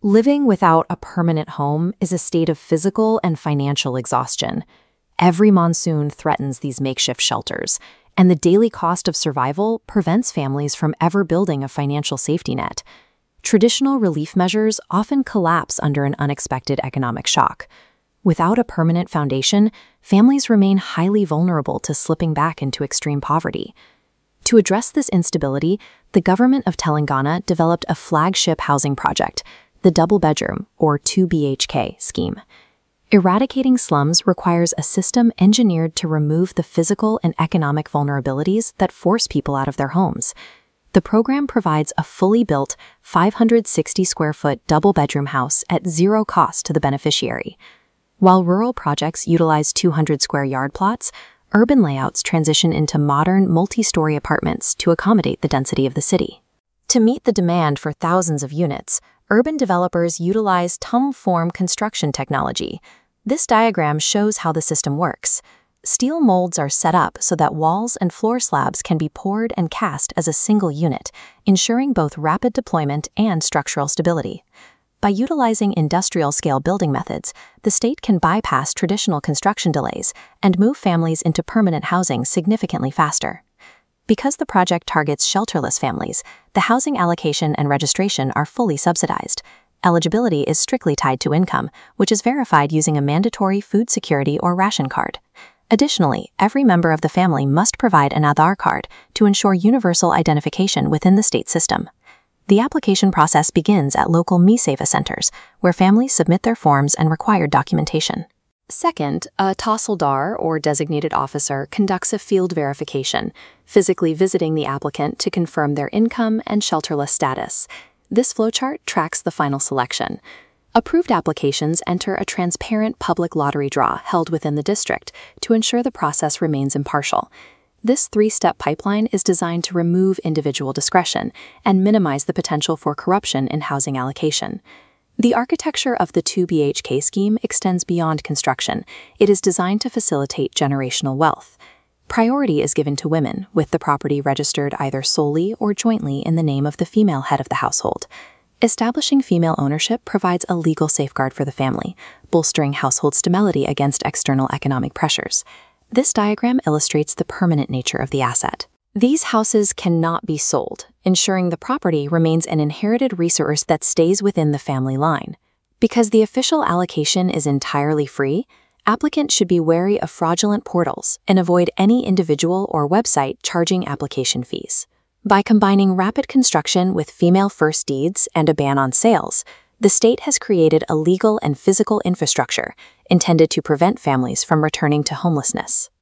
Living without a permanent home is a state of physical and financial exhaustion. Every monsoon threatens these makeshift shelters, and the daily cost of survival prevents families from ever building a financial safety net. Traditional relief measures often collapse under an unexpected economic shock. Without a permanent foundation, families remain highly vulnerable to slipping back into extreme poverty. To address this instability, the government of Telangana developed a flagship housing project, the double-bedroom, or 2BHK, scheme. Eradicating slums requires a system engineered to remove the physical and economic vulnerabilities that force people out of their homes. The program provides a fully built 560-square-foot double-bedroom house at zero cost to the beneficiary. While rural projects utilize 200-square-yard plots, urban layouts transition into modern, multi-story apartments to accommodate the density of the city. To meet the demand for thousands of units, urban developers utilize tumb-form construction technology. This diagram shows how the system works. Steel molds are set up so that walls and floor slabs can be poured and cast as a single unit, ensuring both rapid deployment and structural stability. By utilizing industrial-scale building methods, the state can bypass traditional construction delays and move families into permanent housing significantly faster. Because the project targets shelterless families, the housing allocation and registration are fully subsidized. Eligibility is strictly tied to income, which is verified using a mandatory food security or ration card. Additionally, every member of the family must provide an Aadhaar card to ensure universal identification within the state system. The application process begins at local MiSeva centers, where families submit their forms and required documentation. Second, a Tahsildar, or designated officer, conducts a field verification, physically visiting the applicant to confirm their income and shelterless status. This flowchart tracks the final selection. Approved applications enter a transparent public lottery draw held within the district to ensure the process remains impartial. This three-step pipeline is designed to remove individual discretion and minimize the potential for corruption in housing allocation. The architecture of the 2BHK scheme extends beyond construction. It is designed to facilitate generational wealth. Priority is given to women, with the property registered either solely or jointly in the name of the female head of the household. Establishing female ownership provides a legal safeguard for the family, bolstering household stability against external economic pressures. This diagram illustrates the permanent nature of the asset. These houses cannot be sold, ensuring the property remains an inherited resource that stays within the family line. Because the official allocation is entirely free, applicants should be wary of fraudulent portals and avoid any individual or website charging application fees. By combining rapid construction with female first deeds and a ban on sales, the state has created a legal and physical infrastructure intended to prevent families from returning to homelessness.